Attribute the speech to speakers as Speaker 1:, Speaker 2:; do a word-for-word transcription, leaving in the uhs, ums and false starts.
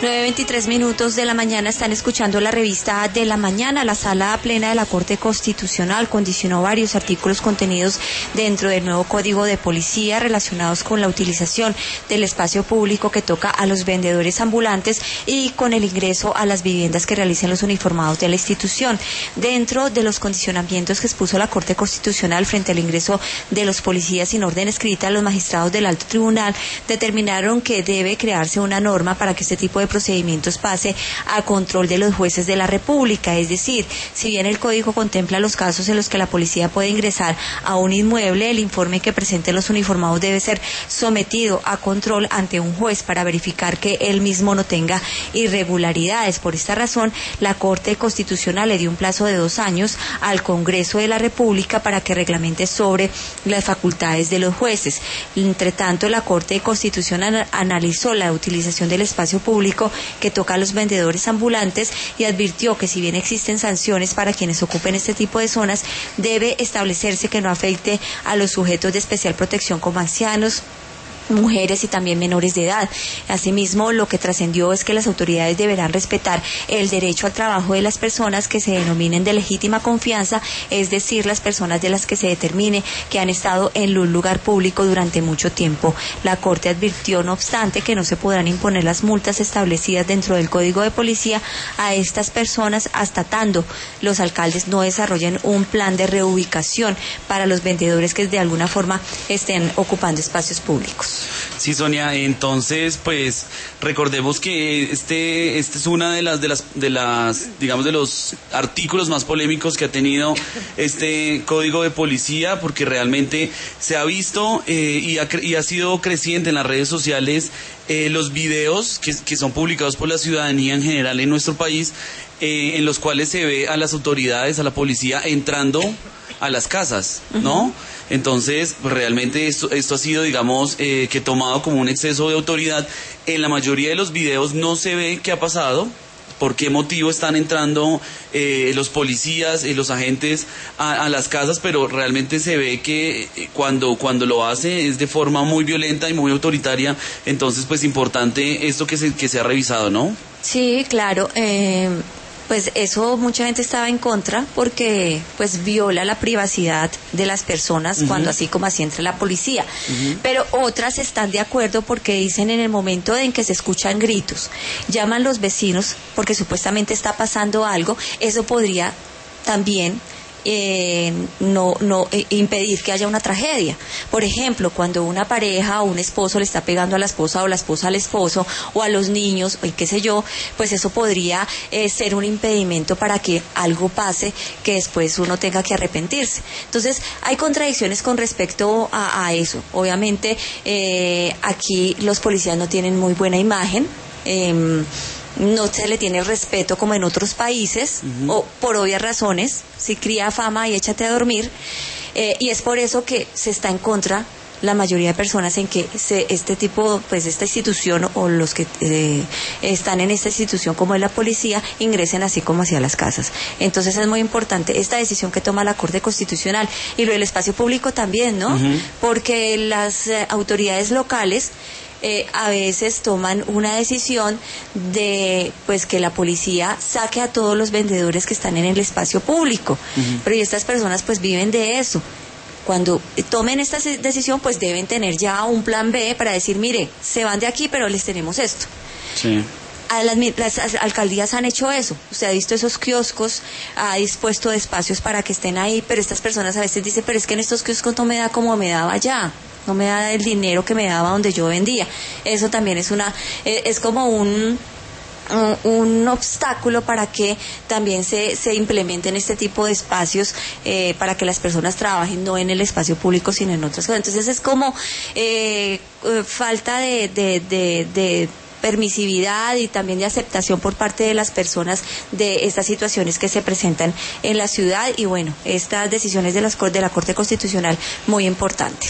Speaker 1: nueve veintitrés minutos de la mañana están escuchando la revista de la mañana. La sala plena de la Corte Constitucional condicionó varios artículos contenidos dentro del nuevo Código de Policía relacionados con la utilización del espacio público que toca a los vendedores ambulantes y con el ingreso a las viviendas que realicen los uniformados de la institución. Dentro de los condicionamientos que expuso la Corte Constitucional frente al ingreso de los policías sin orden escrita, los magistrados del Alto Tribunal determinaron que debe crearse una norma para que este tipo de procedimientos pase a control de los jueces de la República. Es decir, si bien el Código contempla los casos en los que la policía puede ingresar a un inmueble, el informe que presenten los uniformados debe ser sometido a control ante un juez para verificar que él mismo no tenga irregularidades. Por esta razón, la Corte Constitucional le dio un plazo de dos años al Congreso de la República para que reglamente sobre las facultades de los jueces. Entre tanto, la Corte Constitucional analizó la utilización del espacio público que toca a los vendedores ambulantes y advirtió que si bien existen sanciones para quienes ocupen este tipo de zonas, debe establecerse que no afecte a los sujetos de especial protección como ancianos, mujeres y también menores de edad. Asimismo, lo que trascendió es que las autoridades deberán respetar el derecho al trabajo de las personas que se denominen de legítima confianza, es decir, las personas de las que se determine que han estado en un lugar público durante mucho tiempo. La Corte advirtió, no obstante, que no se podrán imponer las multas establecidas dentro del Código de Policía a estas personas hasta tanto los alcaldes no desarrollen un plan de reubicación para los vendedores que de alguna forma estén ocupando espacios públicos.
Speaker 2: Sí, Sonia, entonces pues recordemos que este este es una de las de las de las digamos de los artículos más polémicos que ha tenido este Código de Policía, porque realmente se ha visto eh, y, ha, y ha sido creciente en las redes sociales eh, los videos que, que son publicados por la ciudadanía en general en nuestro país, eh, en los cuales se ve a las autoridades, a la policía entrando a las casas, ¿no? Uh-huh. Entonces, pues, realmente esto, esto ha sido, digamos, eh, que tomado como un exceso de autoridad. En la mayoría de los videos no se ve qué ha pasado, por qué motivo están entrando eh, los policías y los agentes a, a las casas, pero realmente se ve que cuando, cuando lo hace es de forma muy violenta y muy autoritaria. Entonces, pues importante esto que se, que se ha revisado, ¿no?
Speaker 1: Sí, claro. Eh... Pues eso mucha gente estaba en contra porque pues viola la privacidad de las personas uh-huh. cuando así como así entra la policía. Uh-huh. Pero otras están de acuerdo porque dicen en el momento en que se escuchan gritos, llaman los vecinos porque supuestamente está pasando algo, eso podría también Eh, no, no eh, impedir que haya una tragedia. Por ejemplo, cuando una pareja o un esposo le está pegando a la esposa o la esposa al esposo o a los niños o qué sé yo, pues eso podría eh, ser un impedimento para que algo pase que después uno tenga que arrepentirse. Entonces hay contradicciones con respecto a, a eso. Obviamente eh, aquí los policías no tienen muy buena imagen, eh, no se le tiene respeto como en otros países, uh-huh. o por obvias razones, si cría fama y échate a dormir, eh, y es por eso que se está en contra la mayoría de personas en que se, este tipo, pues esta institución o los que eh, están en esta institución como es la policía, ingresen así como hacia las casas. Entonces es muy importante esta decisión que toma la Corte Constitucional y lo del espacio público también, ¿no? Uh-huh. Porque las eh, autoridades locales Eh, a veces toman una decisión de pues que la policía saque a todos los vendedores que están en el espacio público, uh-huh. pero y estas personas pues viven de eso. Cuando tomen esta decisión pues deben tener ya un plan B para decir, mire, se van de aquí pero les tenemos esto.
Speaker 2: Sí.
Speaker 1: A las, las alcaldías han hecho eso, usted ha visto esos kioscos, ha dispuesto espacios para que estén ahí, pero estas personas a veces dicen, pero es que en estos kioscos no me da como me daba allá, no me da el dinero que me daba donde yo vendía. Eso también es una, es como un un, un obstáculo para que también se, se implementen este tipo de espacios eh, para que las personas trabajen no en el espacio público sino en otras cosas. Entonces es como eh, eh, falta de, de, de, de permisividad y también de aceptación por parte de las personas de estas situaciones que se presentan en la ciudad y bueno, estas decisiones de, las, de la Corte Constitucional muy importantes.